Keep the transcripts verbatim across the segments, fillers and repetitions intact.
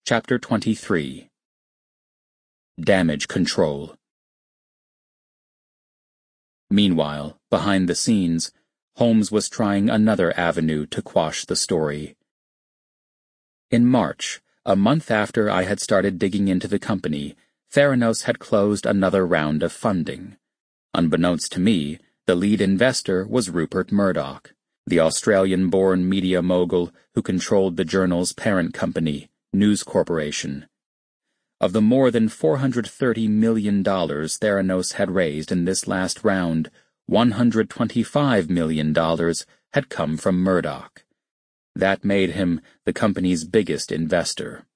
Chapter twenty-three. Damage Control. Meanwhile, behind the scenes, Holmes was trying another avenue to quash the story. In March, a month after I had started digging into the company, Theranos had closed another round of funding. Unbeknownst to me, the lead investor was Rupert Murdoch, the Australian-born media mogul who controlled the journal's parent company, News Corporation. Of the more than four hundred thirty million dollars Theranos had raised in this last round, one hundred twenty-five million dollars had come from Murdoch. That made him the company's biggest investor.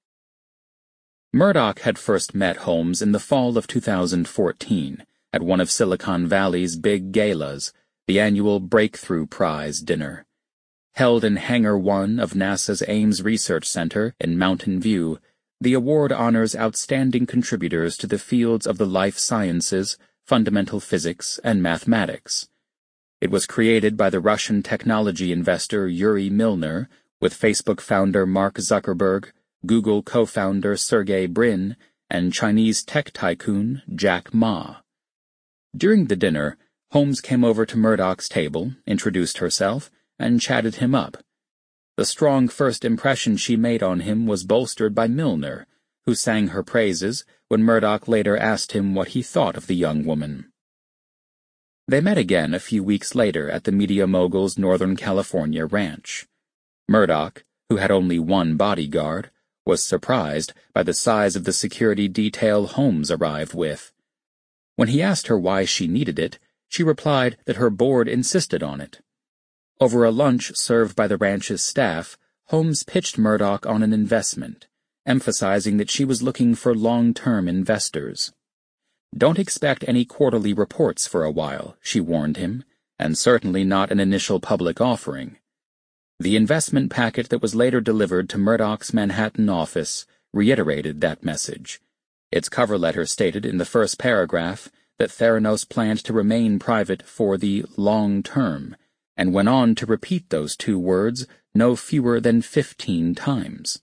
Murdoch had first met Holmes in the fall of two thousand fourteen at one of Silicon Valley's big galas, the annual Breakthrough Prize dinner. Held in Hangar one of NASA's Ames Research Center in Mountain View, the award honors outstanding contributors to the fields of the life sciences, fundamental physics, and mathematics. It was created by the Russian technology investor Yuri Milner, with Facebook founder Mark Zuckerberg, Google co-founder Sergey Brin, and Chinese tech tycoon Jack Ma. During the dinner, Holmes came over to Murdoch's table, introduced herself, and chatted him up. The strong first impression she made on him was bolstered by Milner, who sang her praises when Murdoch later asked him what he thought of the young woman. They met again a few weeks later at the media mogul's Northern California ranch. Murdoch, who had only one bodyguard, was surprised by the size of the security detail Holmes arrived with. When he asked her why she needed it, she replied that her board insisted on it. Over a lunch served by the ranch's staff, Holmes pitched Murdoch on an investment, emphasizing that she was looking for long-term investors. Don't expect any quarterly reports for a while, she warned him, and certainly not an initial public offering. The investment packet that was later delivered to Murdoch's Manhattan office reiterated that message. Its cover letter stated in the first paragraph that Theranos planned to remain private for the long term, and went on to repeat those two words no fewer than fifteen times.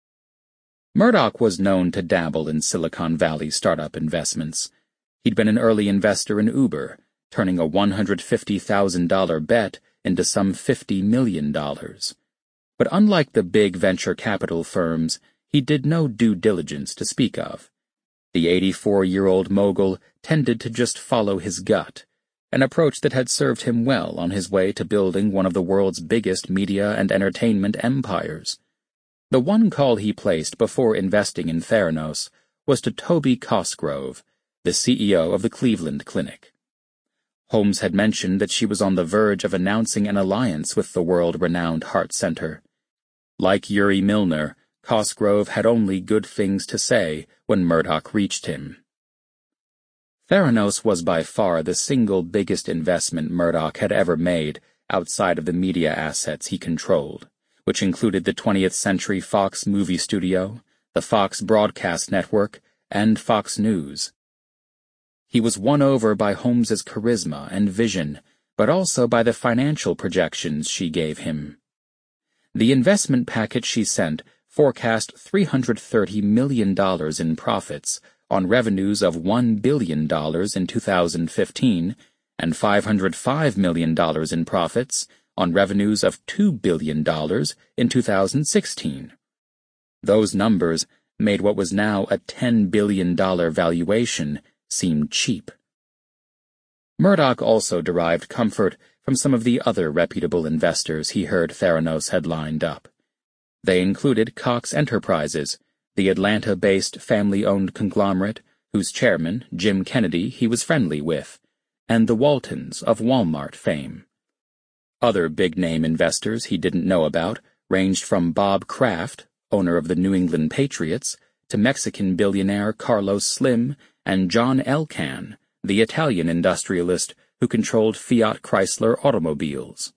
Murdoch was known to dabble in Silicon Valley startup investments. He'd been an early investor in Uber, turning a one hundred fifty thousand dollars bet into some fifty million dollars. But unlike the big venture capital firms, he did no due diligence to speak of. The eighty-four-year-old mogul tended to just follow his gut, an approach that had served him well on his way to building one of the world's biggest media and entertainment empires. The one call he placed before investing in Theranos was to Toby Cosgrove, the C E O of the Cleveland Clinic. Holmes had mentioned that she was on the verge of announcing an alliance with the world-renowned Heart Center. Like Yuri Milner, Cosgrove had only good things to say when Murdoch reached him. Theranos was by far the single biggest investment Murdoch had ever made outside of the media assets he controlled, which included the twentieth Century Fox movie studio, the Fox Broadcast Network, and Fox News. He was won over by Holmes's charisma and vision, but also by the financial projections she gave him. The investment package she sent forecast three hundred thirty million dollars in profits on revenues of one billion dollars in two thousand fifteen and five hundred five million dollars in profits on revenues of two billion dollars in two thousand sixteen. Those numbers made what was now a ten billion dollars valuation seem cheap. Murdoch also derived comfort from some of the other reputable investors he heard Theranos had lined up. They included Cox Enterprises, the Atlanta-based family-owned conglomerate whose chairman, Jim Kennedy, he was friendly with, and the Waltons of Walmart fame. Other big-name investors he didn't know about ranged from Bob Kraft, owner of the New England Patriots, to Mexican billionaire Carlos Slim and John Elkann, the Italian industrialist who controlled Fiat Chrysler automobiles.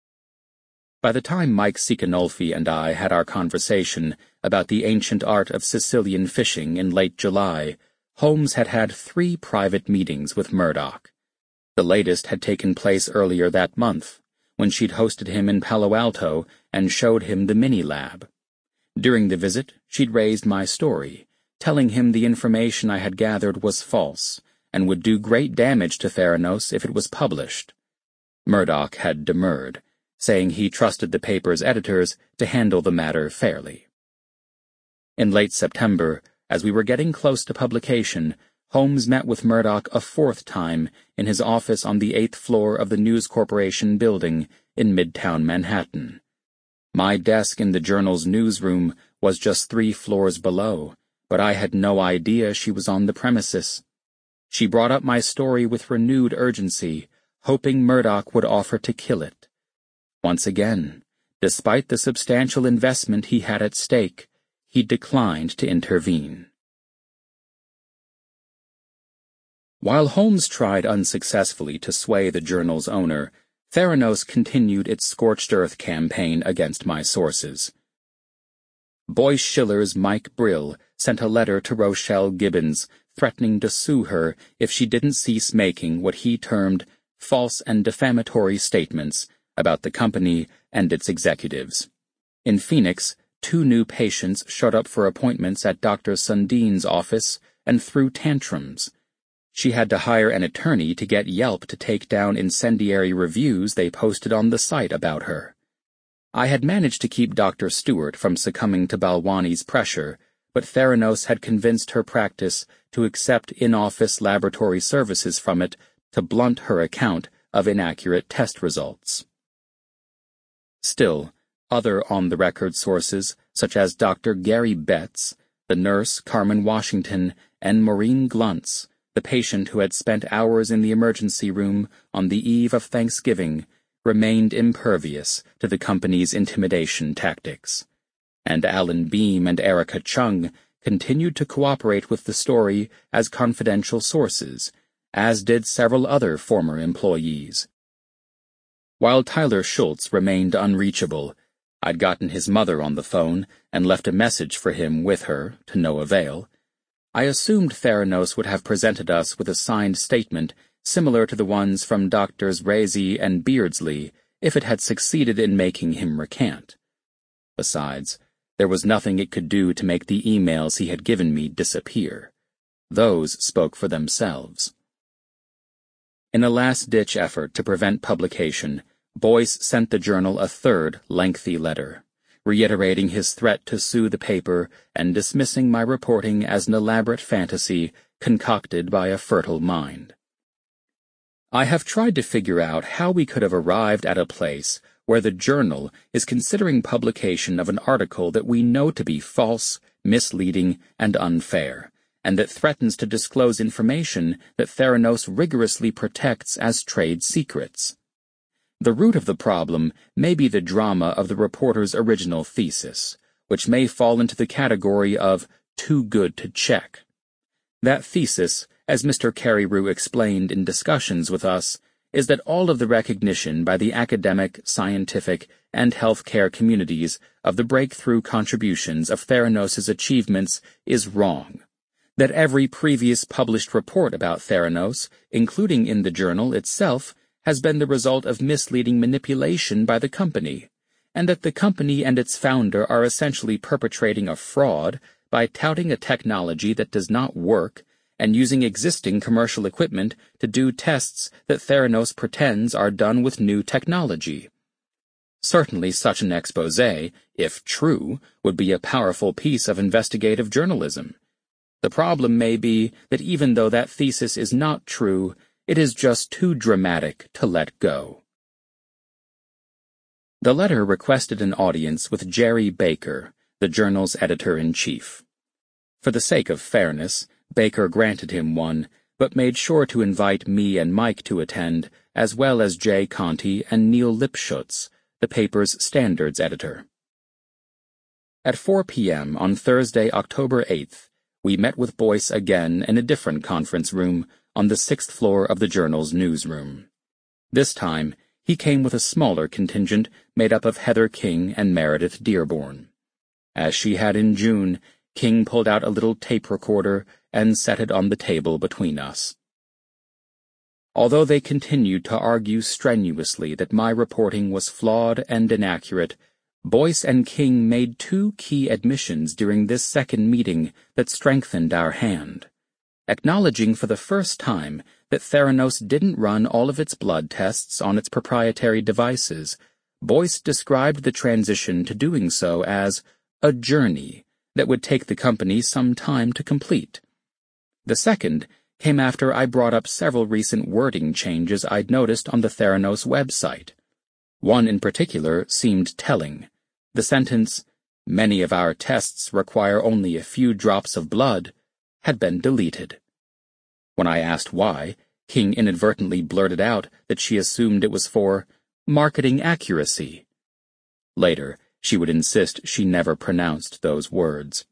By the time Mike Cicanolfi and I had our conversation about the ancient art of Sicilian fishing in late July, Holmes had had three private meetings with Murdoch. The latest had taken place earlier that month, when she'd hosted him in Palo Alto and showed him the mini-lab. During the visit, she'd raised my story, telling him the information I had gathered was false and would do great damage to Theranos if it was published. Murdoch had demurred, saying he trusted the paper's editors to handle the matter fairly. In late September, as we were getting close to publication, Holmes met with Murdoch a fourth time in his office on the eighth floor of the News Corporation building in Midtown Manhattan. My desk in the Journal's newsroom was just three floors below, but I had no idea she was on the premises. She brought up my story with renewed urgency, hoping Murdoch would offer to kill it. Once again, despite the substantial investment he had at stake, he declined to intervene. While Holmes tried unsuccessfully to sway the Journal's owner, Theranos continued its scorched earth campaign against my sources. Boyce Schiller's Mike Brill sent a letter to Rochelle Gibbons threatening to sue her if she didn't cease making what he termed false and defamatory statements about the company and its executives. In Phoenix, two new patients showed up for appointments at Doctor Sundin's office and threw tantrums. She had to hire an attorney to get Yelp to take down incendiary reviews they posted on the site about her. I had managed to keep Doctor Stewart from succumbing to Balwani's pressure, but Theranos had convinced her practice to accept in-office laboratory services from it to blunt her account of inaccurate test results. Still, other on-the-record sources, such as Doctor Gary Betts, the nurse Carmen Washington, and Maureen Gluntz, the patient who had spent hours in the emergency room on the eve of Thanksgiving, remained impervious to the company's intimidation tactics, and Alan Beam and Erica Chung continued to cooperate with the story as confidential sources, as did several other former employees. While Tyler Schultz remained unreachable, I'd gotten his mother on the phone and left a message for him with her, to no avail. I assumed Theranos would have presented us with a signed statement similar to the ones from Doctors Razy and Beardsley if it had succeeded in making him recant. Besides, there was nothing it could do to make the emails he had given me disappear. Those spoke for themselves. In a last-ditch effort to prevent publication, Boyce sent the Journal a third, lengthy letter, reiterating his threat to sue the paper and dismissing my reporting as an elaborate fantasy concocted by a fertile mind. I have tried to figure out how we could have arrived at a place where the Journal is considering publication of an article that we know to be false, misleading, and unfair, and that threatens to disclose information that Theranos rigorously protects as trade secrets. The root of the problem may be the drama of the reporter's original thesis, which may fall into the category of too good to check. That thesis, as Mister Carreyrou explained in discussions with us, is that all of the recognition by the academic, scientific, and healthcare communities of the breakthrough contributions of Theranos' achievements is wrong, that every previous published report about Theranos, including in the Journal itself, has been the result of misleading manipulation by the company, and that the company and its founder are essentially perpetrating a fraud by touting a technology that does not work and using existing commercial equipment to do tests that Theranos pretends are done with new technology. Certainly such an exposé, if true, would be a powerful piece of investigative journalism. The problem may be that even though that thesis is not true, it is just too dramatic to let go. The letter requested an audience with Jerry Baker, the Journal's editor-in-chief. For the sake of fairness, Baker granted him one, but made sure to invite me and Mike to attend, as well as Jay Conti and Neil Lipschutz, the paper's standards editor. At four p.m. on Thursday, October eighth, we met with Boyce again in a different conference room on the sixth floor of the Journal's newsroom. This time, he came with a smaller contingent made up of Heather King and Meredith Dearborn. As she had in June, King pulled out a little tape recorder and set it on the table between us. Although they continued to argue strenuously that my reporting was flawed and inaccurate, Boyce and King made two key admissions during this second meeting that strengthened our hand. Acknowledging for the first time that Theranos didn't run all of its blood tests on its proprietary devices, Boyce described the transition to doing so as a journey that would take the company some time to complete. The second came after I brought up several recent wording changes I'd noticed on the Theranos website. One in particular seemed telling. The sentence, "Many of our tests require only a few drops of blood," had been deleted. When I asked why, King inadvertently blurted out that she assumed it was for marketing accuracy. Later, she would insist she never pronounced those words.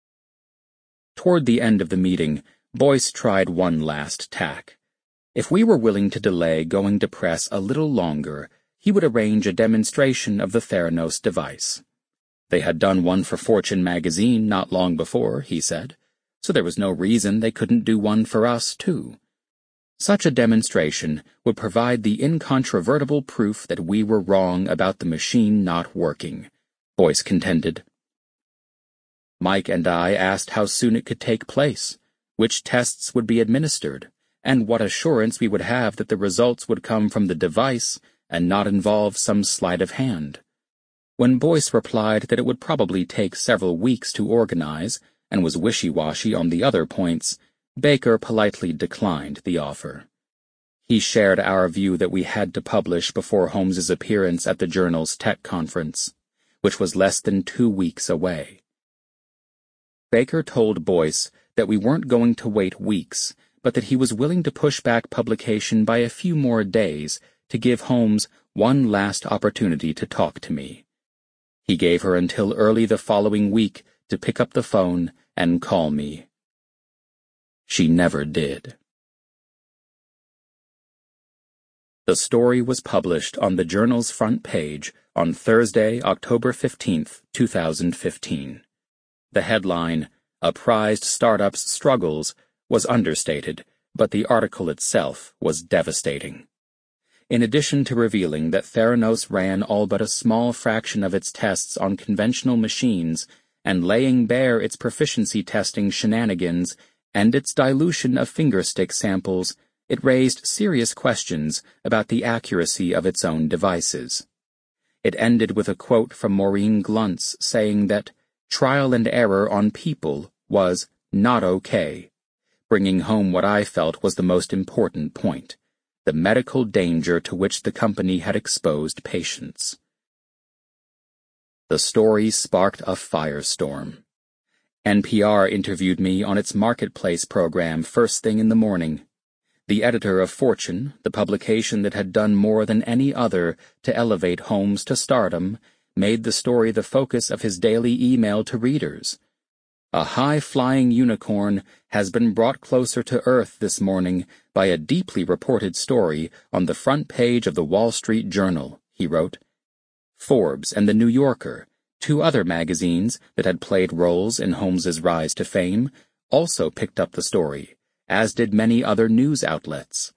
Toward the end of the meeting, Boyce tried one last tack. If we were willing to delay going to press a little longer, he would arrange a demonstration of the Theranos device. They had done one for Fortune magazine not long before, he said, so there was no reason they couldn't do one for us, too. Such a demonstration would provide the incontrovertible proof that we were wrong about the machine not working, Boyce contended. Mike and I asked how soon it could take place, which tests would be administered, and what assurance we would have that the results would come from the device and not involve some sleight of hand. When Boyce replied that it would probably take several weeks to organize and was wishy-washy on the other points, Baker politely declined the offer. He shared our view that we had to publish before Holmes's appearance at the journal's tech conference, which was less than two weeks away. Baker told Boyce that we weren't going to wait weeks, but that he was willing to push back publication by a few more days to give Holmes one last opportunity to talk to me. He gave her until early the following week to pick up the phone and call me. She never did. The story was published on the Journal's front page on Thursday, October fifteenth, two thousand fifteen. The headline, "A Prized Startup's Struggles," was understated, but the article itself was devastating. In addition to revealing that Theranos ran all but a small fraction of its tests on conventional machines and laying bare its proficiency testing shenanigans and its dilution of fingerstick samples, it raised serious questions about the accuracy of its own devices. It ended with a quote from Maureen Gluntz saying that trial and error on people was not okay, bringing home what I felt was the most important point, the medical danger to which the company had exposed patients. The story sparked a firestorm. N P R interviewed me on its Marketplace program first thing in the morning. The editor of Fortune, the publication that had done more than any other to elevate Holmes to stardom, made the story the focus of his daily email to readers. A high-flying unicorn has been brought closer to Earth this morning by a deeply reported story on the front page of the Wall Street Journal, he wrote. Forbes and The New Yorker, two other magazines that had played roles in Holmes's rise to fame, also picked up the story, as did many other news outlets.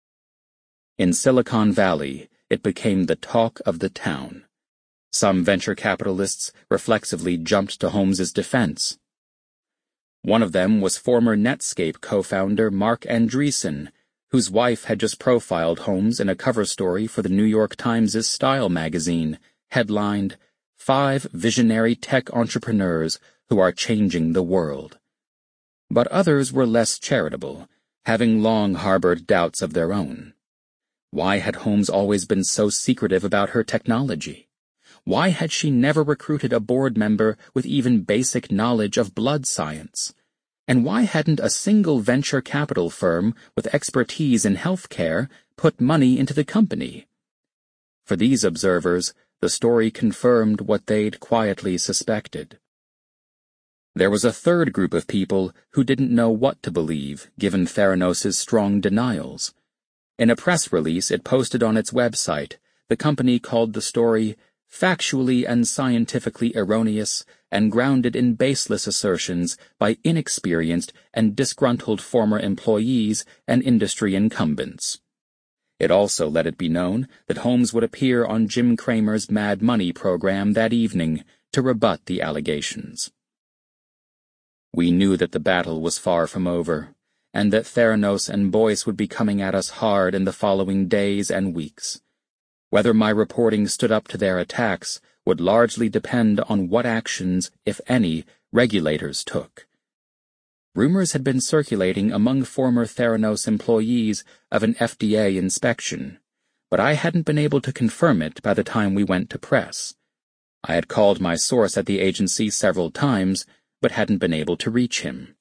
In Silicon Valley, it became the talk of the town. Some venture capitalists reflexively jumped to Holmes's defense. One of them was former Netscape co-founder Marc Andreessen, whose wife had just profiled Holmes in a cover story for the New York Times' Style magazine, headlined, Five Visionary Tech Entrepreneurs Who Are Changing the World. But others were less charitable, having long harbored doubts of their own. Why had Holmes always been so secretive about her technology? Why had she never recruited a board member with even basic knowledge of blood science? And why hadn't a single venture capital firm with expertise in healthcare put money into the company? For these observers, the story confirmed what they'd quietly suspected. There was a third group of people who didn't know what to believe, given Theranos' strong denials. In a press release it posted on its website, the company called the story factually and scientifically erroneous and grounded in baseless assertions by inexperienced and disgruntled former employees and industry incumbents. It also let it be known that Holmes would appear on Jim Cramer's Mad Money program that evening to rebut the allegations. We knew that the battle was far from over, and that Theranos and Boyce would be coming at us hard in the following days and weeks. Whether my reporting stood up to their attacks would largely depend on what actions, if any, regulators took. Rumors had been circulating among former Theranos employees of an F D A inspection, but I hadn't been able to confirm it by the time we went to press. I had called my source at the agency several times, but hadn't been able to reach him.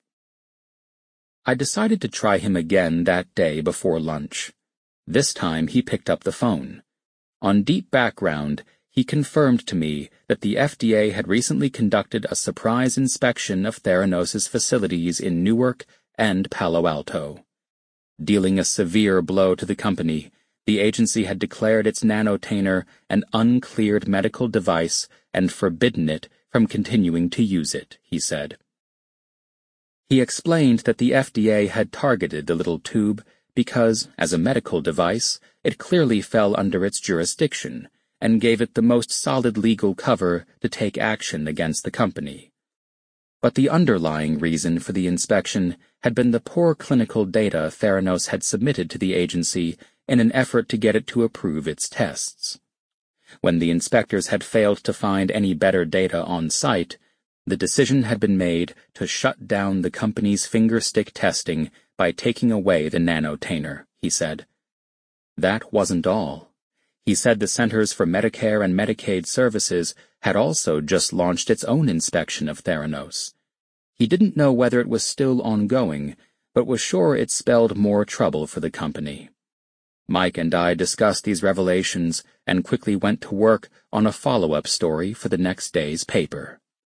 I decided to try him again that day before lunch. This time he picked up the phone. On deep background, he confirmed to me that the F D A had recently conducted a surprise inspection of Theranos' facilities in Newark and Palo Alto. Dealing a severe blow to the company, the agency had declared its nanotainer an uncleared medical device and forbidden it from continuing to use it, he said. He explained that the F D A had targeted the little tube because, as a medical device, it clearly fell under its jurisdiction, and gave it the most solid legal cover to take action against the company. But the underlying reason for the inspection had been the poor clinical data Theranos had submitted to the agency in an effort to get it to approve its tests. When the inspectors had failed to find any better data on site, the decision had been made to shut down the company's finger-stick testing by taking away the nanotainer, he said. That wasn't all. He said the Centers for Medicare and Medicaid Services had also just launched its own inspection of Theranos. He didn't know whether it was still ongoing, but was sure it spelled more trouble for the company. Mike and I discussed these revelations and quickly went to work on a follow-up story for the next day's paper.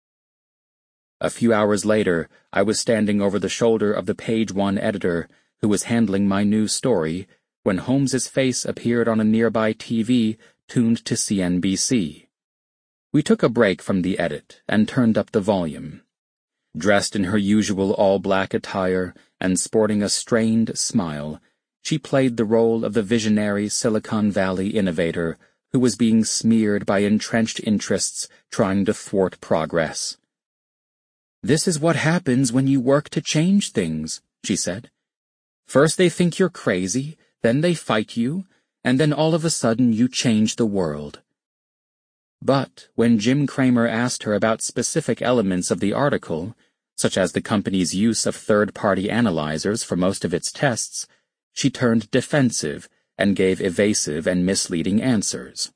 A few hours later, I was standing over the shoulder of the Page One editor, who was handling my new story, when Holmes's face appeared on a nearby T V tuned to C N B C. We took a break from the edit and turned up the volume. Dressed in her usual all-black attire and sporting a strained smile, she played the role of the visionary Silicon Valley innovator who was being smeared by entrenched interests trying to thwart progress. "This is what happens when you work to change things," she said. "First they think you're crazy, then they fight you, and then all of a sudden you change the world." But when Jim Cramer asked her about specific elements of the article, such as the company's use of third-party analyzers for most of its tests, she turned defensive and gave evasive and misleading answers.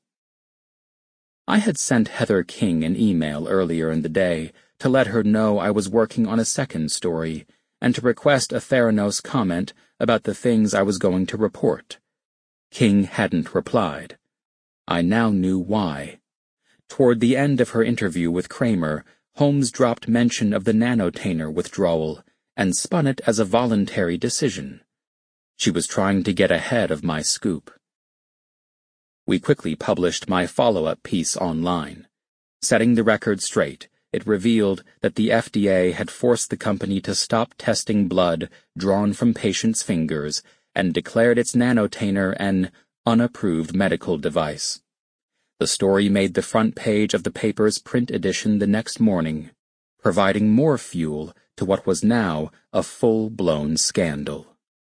I had sent Heather King an email earlier in the day to let her know I was working on a second story and to request a Theranos comment about the things I was going to report. King hadn't replied. I now knew why. Toward the end of her interview with Cramer, Holmes dropped mention of the nanotainer withdrawal and spun it as a voluntary decision. She was trying to get ahead of my scoop. We quickly published my follow-up piece online. Setting the record straight, it revealed that the F D A had forced the company to stop testing blood drawn from patients' fingers and declared its nanotainer an unapproved medical device. The story made the front page of the paper's print edition the next morning, providing more fuel to what was now a full-blown scandal.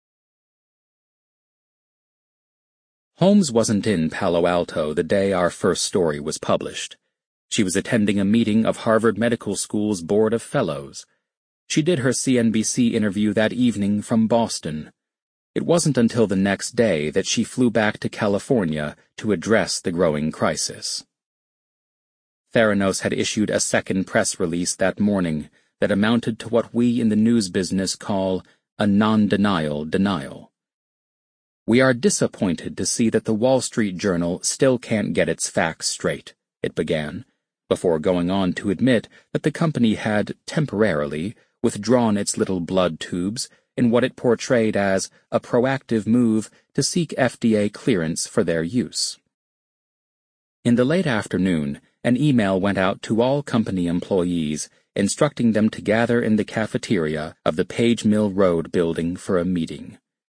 Holmes wasn't in Palo Alto the day our first story was published. She was attending a meeting of Harvard Medical School's Board of Fellows. She did her C N B C interview that evening from Boston. It wasn't until the next day that she flew back to California to address the growing crisis. Theranos had issued a second press release that morning that amounted to what we in the news business call a non-denial denial. "We are disappointed to see that the Wall Street Journal still can't get its facts straight," it began, before going on to admit that the company had, temporarily, withdrawn its little blood tubes in what it portrayed as a proactive move to seek F D A clearance for their use. In the late afternoon, an email went out to all company employees instructing them to gather in the cafeteria of the Page Mill Road building for a meeting.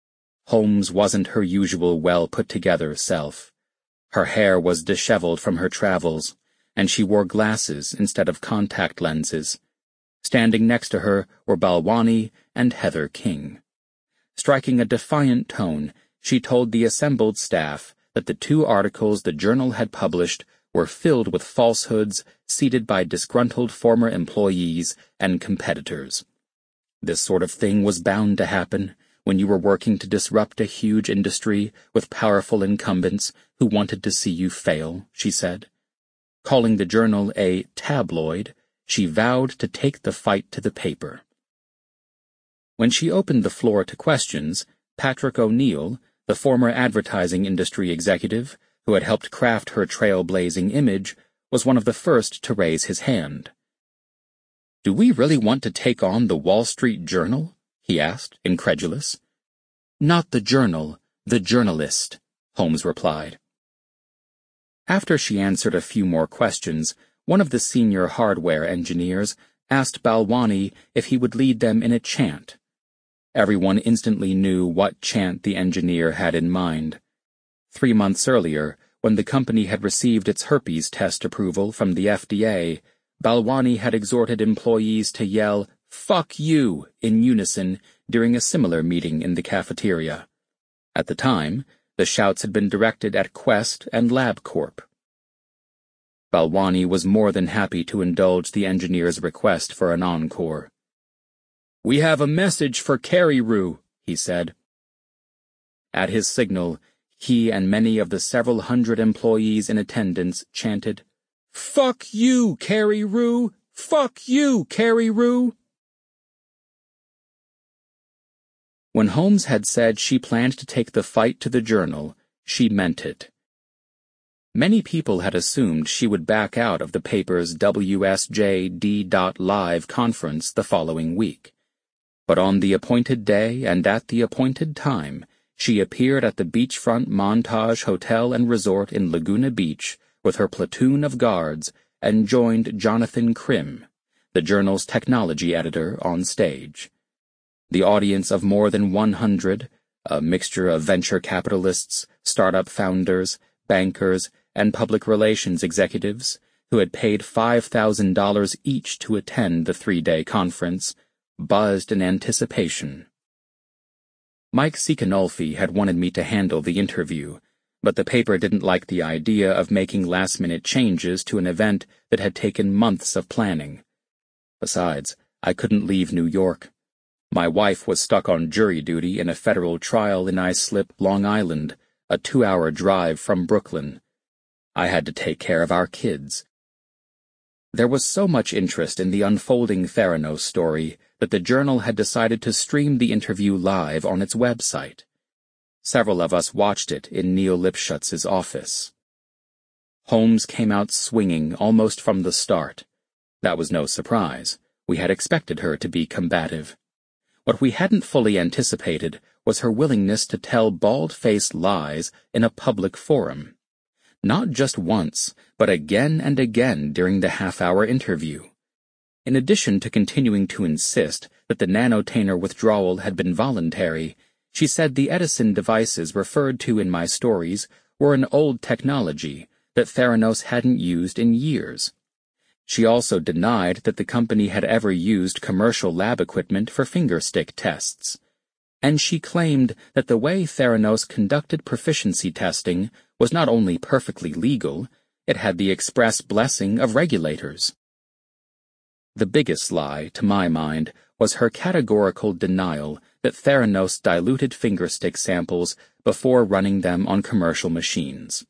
Holmes wasn't her usual well-put-together self. Her hair was disheveled from her travels, and she wore glasses instead of contact lenses. Standing next to her were Balwani and Heather King. Striking a defiant tone, she told the assembled staff that the two articles the journal had published were filled with falsehoods seeded by disgruntled former employees and competitors. This sort of thing was bound to happen when you were working to disrupt a huge industry with powerful incumbents who wanted to see you fail, she said. Calling the journal a tabloid, she vowed to take the fight to the paper. When she opened the floor to questions, Patrick O'Neill, the former advertising industry executive who had helped craft her trailblazing image, was one of the first to raise his hand. "Do we really want to take on the Wall Street Journal?" he asked, incredulous. "Not the journal, the journalist," Holmes replied. After she answered a few more questions, one of the senior hardware engineers asked Balwani if he would lead them in a chant. Everyone instantly knew what chant the engineer had in mind. Three months earlier, when the company had received its herpes test approval from the F D A, Balwani had exhorted employees to yell, "Fuck you," in unison during a similar meeting in the cafeteria. At the time, the shouts had been directed at Quest and LabCorp. Balwani was more than happy to indulge the engineer's request for an encore. "We have a message for Carey-Roo," he said. At his signal, he and many of the several hundred employees in attendance chanted, "Fuck you, Carey-Roo! Fuck you, Carey-Roo!" When Holmes had said she planned to take the fight to the journal, she meant it. Many people had assumed she would back out of the paper's W S J D Live conference the following week. But on the appointed day and at the appointed time, she appeared at the beachfront Montage Hotel and Resort in Laguna Beach with her platoon of guards and joined Jonathan Krim, the journal's technology editor, on stage. The audience of more than one hundred, a mixture of venture capitalists, startup founders, bankers, and public relations executives, who had paid five thousand dollars each to attend the three-day conference, buzzed in anticipation. Mike Cicanolfi had wanted me to handle the interview, but the paper didn't like the idea of making last-minute changes to an event that had taken months of planning. Besides, I couldn't leave New York. My wife was stuck on jury duty in a federal trial in Islip, Long Island, a two-hour drive from Brooklyn. I had to take care of our kids. There was so much interest in the unfolding Theranos story that the journal had decided to stream the interview live on its website. Several of us watched it in Neil Lipschutz's office. Holmes came out swinging almost from the start. That was no surprise. We had expected her to be combative. What we hadn't fully anticipated was her willingness to tell bald-faced lies in a public forum. Not just once, but again and again during the half-hour interview. In addition to continuing to insist that the nanotainer withdrawal had been voluntary, she said the Edison devices referred to in my stories were an old technology that Theranos hadn't used in years. She also denied that the company had ever used commercial lab equipment for fingerstick tests. And she claimed that the way Theranos conducted proficiency testing was not only perfectly legal, it had the express blessing of regulators. The biggest lie, to my mind, was her categorical denial that Theranos diluted fingerstick samples before running them on commercial machines.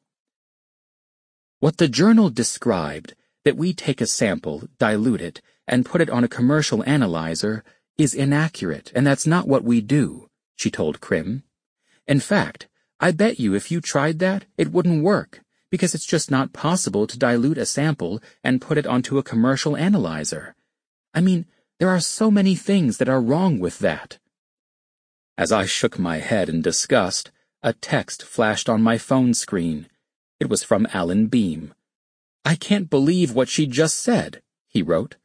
What the journal described, that we take a sample, dilute it, and put it on a commercial analyzer, is inaccurate, and that's not what we do, she told Krim. In fact, I bet you if you tried that, it wouldn't work, because it's just not possible to dilute a sample and put it onto a commercial analyzer. I mean, there are so many things that are wrong with that. As I shook my head in disgust, a text flashed on my phone screen. It was from Alan Beam. "I can't believe what she just said," he wrote.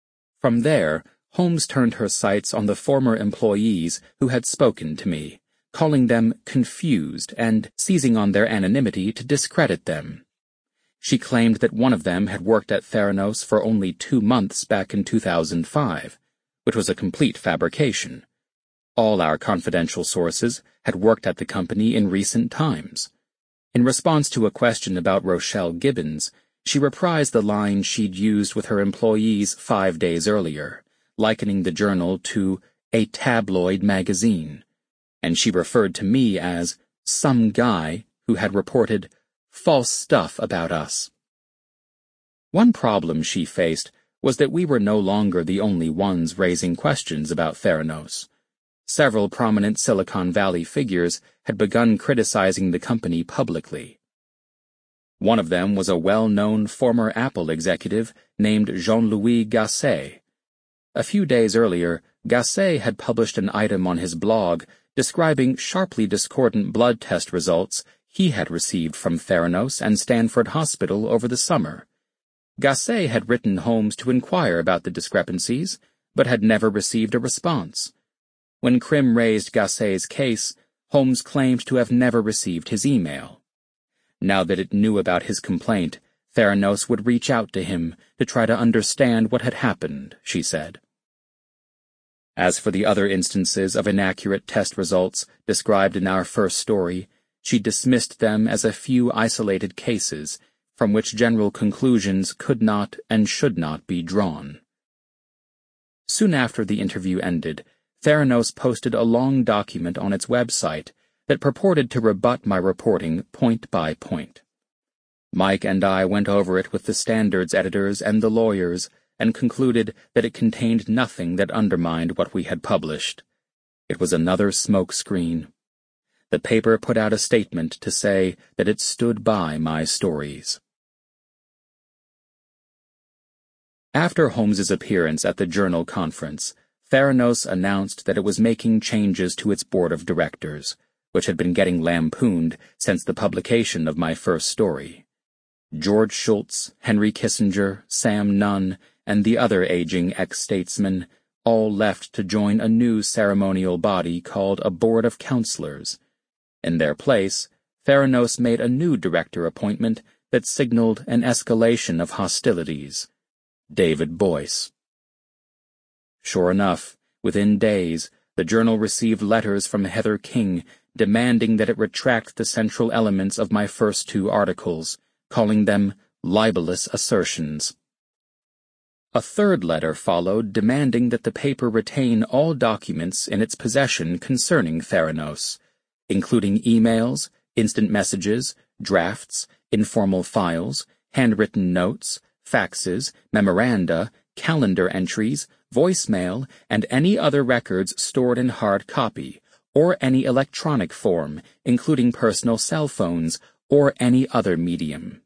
From there, Holmes turned her sights on the former employees who had spoken to me, calling them confused and seizing on their anonymity to discredit them. She claimed that one of them had worked at Theranos for only two months back in two thousand five, which was a complete fabrication. All our confidential sources had worked at the company in recent times. In response to a question about Rochelle Gibbons, she reprised the line she'd used with her employees five days earlier, likening the journal to a tabloid magazine, and she referred to me as some guy who had reported false stuff about us. One problem she faced was that we were no longer the only ones raising questions about Theranos. Several prominent Silicon Valley figures had begun criticizing the company publicly. One of them was a well-known former Apple executive named Jean-Louis Gasset. A few days earlier, Gasset had published an item on his blog describing sharply discordant blood test results he had received from Theranos and Stanford Hospital over the summer. Gasset had written Holmes to inquire about the discrepancies, but had never received a response. When Crim raised Gasset's case, Holmes claimed to have never received his email. Now that it knew about his complaint, Theranos would reach out to him to try to understand what had happened, she said. As for the other instances of inaccurate test results described in our first story, she dismissed them as a few isolated cases from which general conclusions could not and should not be drawn. Soon after the interview ended, Theranos posted a long document on its website that purported to rebut my reporting point by point. Mike and I went over it with the standards editors and the lawyers and concluded that it contained nothing that undermined what we had published. It was another smokescreen. The paper put out a statement to say that it stood by my stories. After Holmes's appearance at the Journal conference, Theranos announced that it was making changes to its board of directors, which had been getting lampooned since the publication of my first story. George Shultz, Henry Kissinger, Sam Nunn, and the other aging ex-statesmen all left to join a new ceremonial body called a Board of Counselors. In their place, Theranos made a new director appointment that signaled an escalation of hostilities: David Boyce. Sure enough, within days, the Journal received letters from Heather King demanding that it retract the central elements of my first two articles, calling them libelous assertions. A third letter followed demanding that the paper retain all documents in its possession concerning Theranos, including emails, instant messages, drafts, informal files, handwritten notes, faxes, memoranda, calendar entries, voicemail, and any other records stored in hard copy, or any electronic form, including personal cell phones, or any other medium.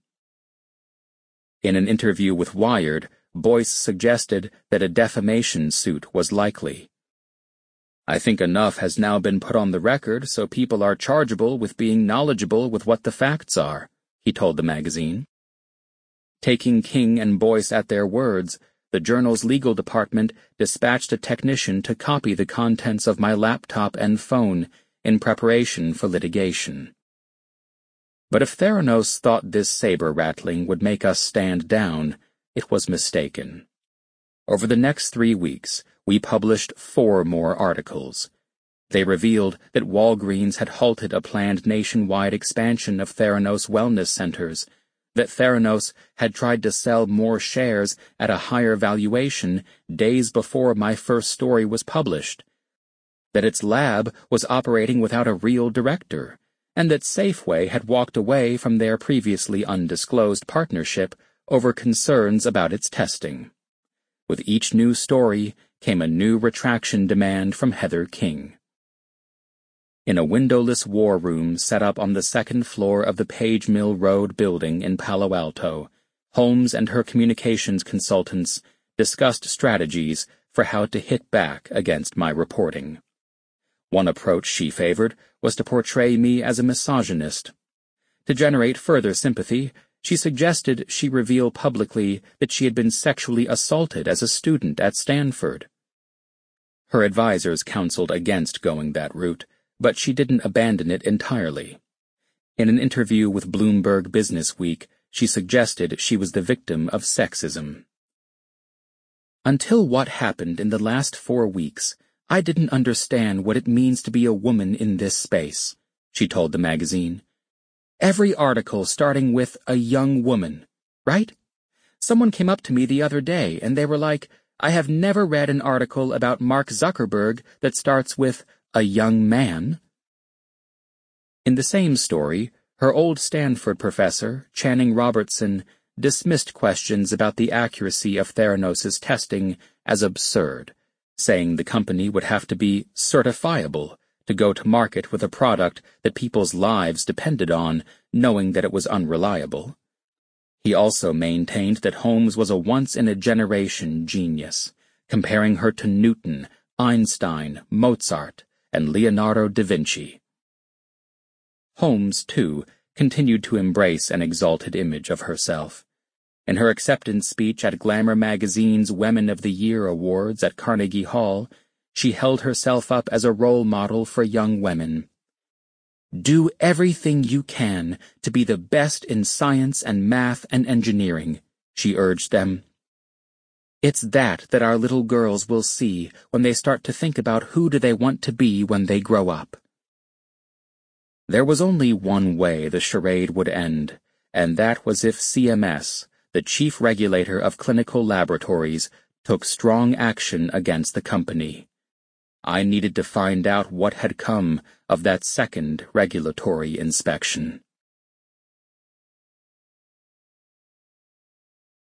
In an interview with Wired, Boyce suggested that a defamation suit was likely. "I think enough has now been put on the record so people are chargeable with being knowledgeable with what the facts are," he told the magazine. Taking King and Boyce at their words, the Journal's legal department dispatched a technician to copy the contents of my laptop and phone in preparation for litigation. But if Theranos thought this saber-rattling would make us stand down, it was mistaken. Over the next three weeks, we published four more articles. They revealed that Walgreens had halted a planned nationwide expansion of Theranos wellness centers, that Theranos had tried to sell more shares at a higher valuation days before my first story was published, that its lab was operating without a real director, and that Safeway had walked away from their previously undisclosed partnership over concerns about its testing. With each new story came a new retraction demand from Heather King. In a windowless war room set up on the second floor of the Page Mill Road building in Palo Alto, Holmes and her communications consultants discussed strategies for how to hit back against my reporting. One approach she favored was to portray me as a misogynist. To generate further sympathy, she suggested she reveal publicly that she had been sexually assaulted as a student at Stanford. Her advisors counseled against going that route, but she didn't abandon it entirely. In an interview with Bloomberg Businessweek, she suggested she was the victim of sexism. "Until what happened in the last four weeks, I didn't understand what it means to be a woman in this space," she told the magazine. "Every article starting with a young woman, right? Someone came up to me the other day and they were like, I have never read an article about Mark Zuckerberg that starts with a young man." In the same story, her old Stanford professor, Channing Robertson, dismissed questions about the accuracy of Theranos' testing as absurd, saying the company would have to be certifiable to go to market with a product that people's lives depended on, knowing that it was unreliable. He also maintained that Holmes was a once-in-a-generation genius, comparing her to Newton, Einstein, Mozart, and Leonardo da Vinci. Holmes, too, continued to embrace an exalted image of herself. In her acceptance speech at Glamour magazine's Women of the Year Awards at Carnegie Hall, she held herself up as a role model for young women. "Do everything you can to be the best in science and math and engineering," she urged them. "It's that that our little girls will see when they start to think about who do they want to be when they grow up." There was only one way the charade would end, and that was if C M S, the chief regulator of clinical laboratories, took strong action against the company. I needed to find out what had come of that second regulatory inspection.